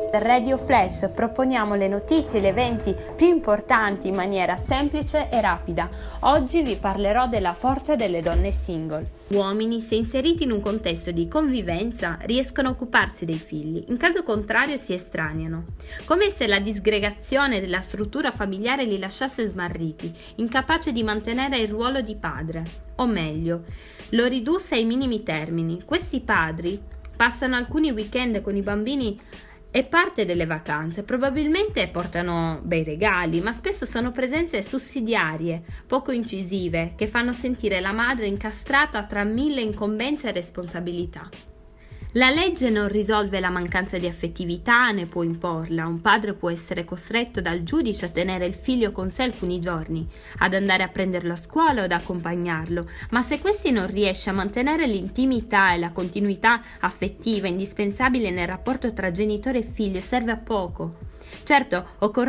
Radio Flash proponiamo le notizie e gli eventi più importanti in maniera semplice e rapida. Oggi vi parlerò della forza delle donne single. Uomini, se inseriti in un contesto di convivenza, riescono a occuparsi dei figli, in caso contrario si estraniano. Come se la disgregazione della struttura familiare li lasciasse smarriti, incapaci di mantenere il ruolo di padre. O meglio, lo ridusse ai minimi termini. Questi padri passano alcuni weekend con i bambini e parte delle vacanze, probabilmente portano bei regali, ma spesso sono presenze sussidiarie, poco incisive, che fanno sentire la madre incastrata tra mille incombenze e responsabilità. La legge non risolve la mancanza di affettività né può imporla. Un padre può essere costretto dal giudice a tenere il figlio con sé alcuni giorni, ad andare a prenderlo a scuola o ad accompagnarlo, ma se questi non riesce a mantenere l'intimità e la continuità affettiva indispensabile nel rapporto tra genitore e figlio, serve a poco. Certo,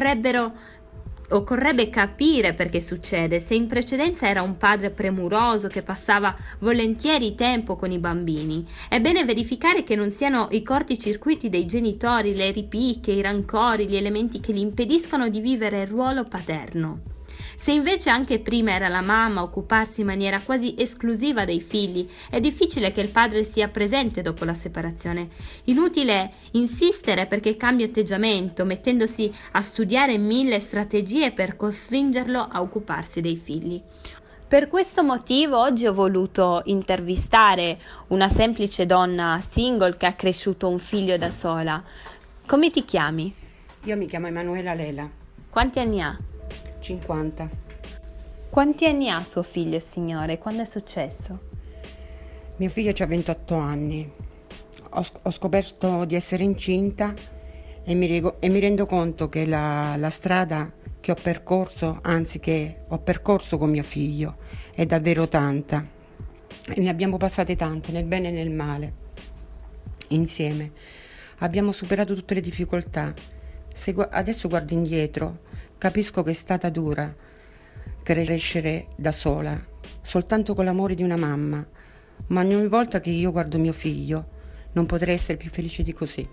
occorrebbe capire perché succede. Se in precedenza era un padre premuroso che passava volentieri tempo con i bambini, è bene verificare che non siano i corticircuiti dei genitori, le ripicche, i rancori, gli elementi che gli impediscono di vivere il ruolo paterno. Se invece anche prima era la mamma a occuparsi in maniera quasi esclusiva dei figli, è difficile che il padre sia presente dopo la separazione. Inutile insistere perché cambia atteggiamento, mettendosi a studiare mille strategie per costringerlo a occuparsi dei figli. Per questo motivo oggi ho voluto intervistare una semplice donna single che ha cresciuto un figlio da sola. Come ti chiami? Io mi chiamo Emanuela Lela. Quanti anni ha? 50. Quanti anni ha suo figlio, signore? Quando è successo? Mio figlio ha 28 anni. Ho scoperto di essere incinta e mi rendo conto che la strada che ho percorso, anzi che ho percorso con mio figlio, è davvero tanta. E ne abbiamo passate tante, nel bene e nel male. Insieme. Abbiamo superato tutte le difficoltà. Adesso guardo indietro, capisco che è stata dura crescere da sola, soltanto con l'amore di una mamma, ma ogni volta che io guardo mio figlio non potrei essere più felice di così.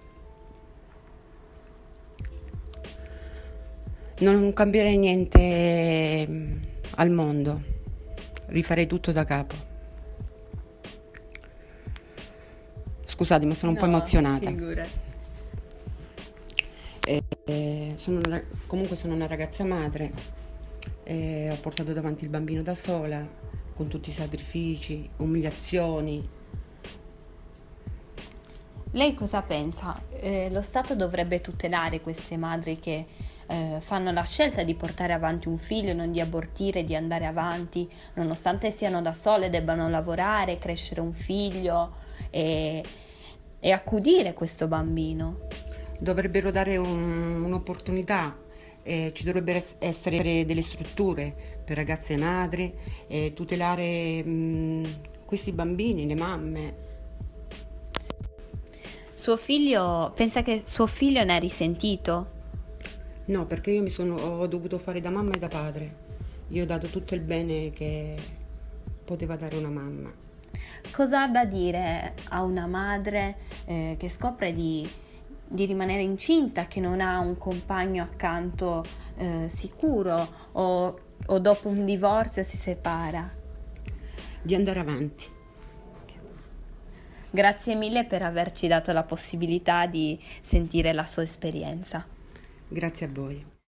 Non cambierei niente al mondo, rifarei tutto da capo. Scusate, ma sono un po' emozionata. Figurati. Comunque sono una ragazza madre, ho portato davanti il bambino da sola, con tutti i sacrifici, umiliazioni. Lei cosa pensa? Lo Stato dovrebbe tutelare queste madri che fanno la scelta di portare avanti un figlio, non di abortire, di andare avanti, nonostante siano da sole, debbano lavorare, crescere un figlio e accudire questo bambino. Dovrebbero dare un'opportunità, ci dovrebbero essere delle strutture per ragazze madri, tutelare questi bambini, le mamme. Suo figlio, pensa che suo figlio ne ha risentito? No, perché io ho dovuto fare da mamma e da padre. Io ho dato tutto il bene che poteva dare una mamma. Cosa ha da dire a una madre che scopre di rimanere incinta, che non ha un compagno accanto sicuro o dopo un divorzio si separa? Di andare avanti. Grazie mille per averci dato la possibilità di sentire la sua esperienza. Grazie a voi.